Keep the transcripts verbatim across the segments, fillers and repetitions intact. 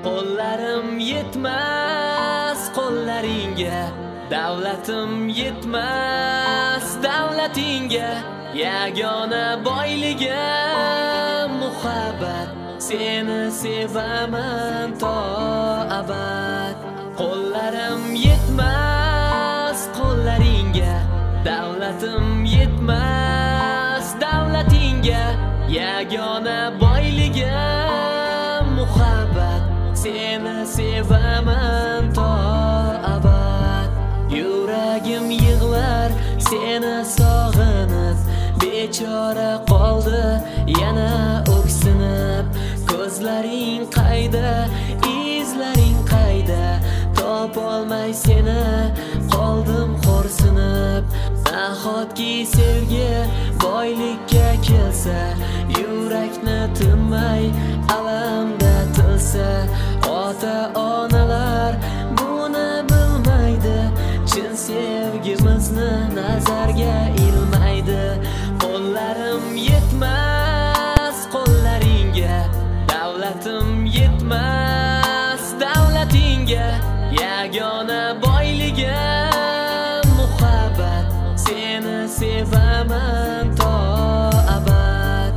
Qo'llarim yetmas qo'llaringga, davlatim yetmas davlatingga, yagona boyligim muhabbat, seni sevaman to abad. Qo'llarim yetmas qo'llaringga, davlatim yetmas davlatingga, yagona boyligim muhabbat, seni sevaman to abad. Yuragim yig'lar seni sog'inib, bechora qoldi yana o'ksinib. Ko'zlaring qayda, izlaring qayda, topolmay seni qoldim xo'rsinib. Nahotki sevgi boylikka kelsa, yurakni tinmay alamda tilsa. Ota-onalar buni bilmaydi, chin sevgimizni nazarga ilmaydi. Qo'llarim yetmas qo'llaringga, davlatim yetmas davlatingga, yagona boyligim muhabbat, seni sevaman to abad.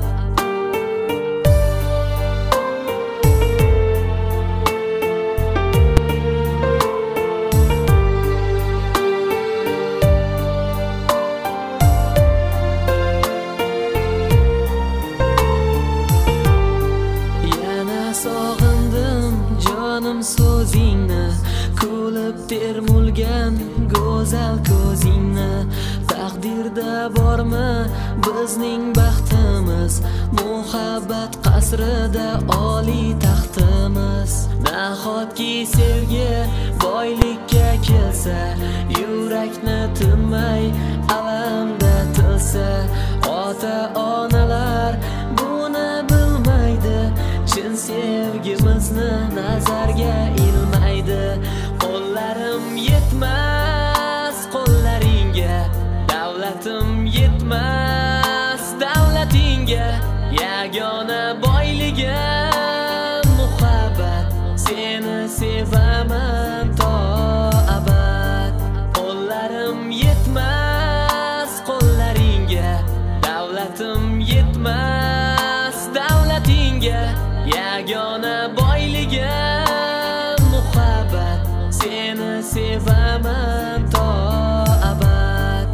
Yana sog'indim jonim so'zingni, kulib termulgan go'zal ko'zingni. Taqdirda bormi bizning baxtimiz, muhabbat qasrida oliy taxtimiz. Nahotki sevgi boylikka kelsa, yurakni tinmay alamda tilsa. Ota-onalar buni bilmaydi, chin sevgimizni nazarga ilmaydi. Qo'llarim yetmas qo'llaringga, davlatim yetmas davlatingga, yagona boyligim muhabbat, seni sevaman to abad. Qo'llarim yetmas qo'llaringga, davlatim yetmas davlatingga, yagona boyligim muhabbat, seni sevaman to abad.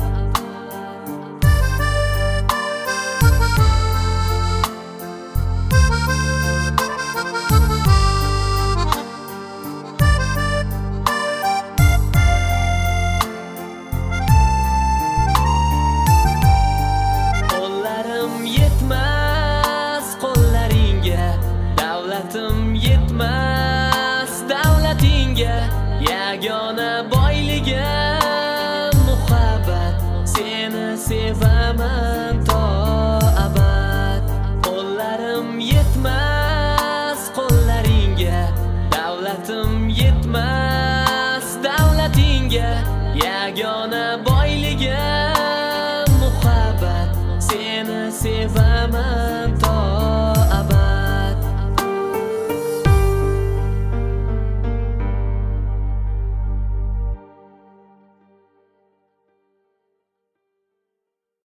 Qo'llarim yetmas qo'llaringga, davlatim yetmas davlatingga, yagona boyligim muhabbat, seni sevaman to abad. Qo'llarim yetmas qo'llaringga, davlatim yetmas davlatingga, yagona boyligim muhabbat, seni sevaman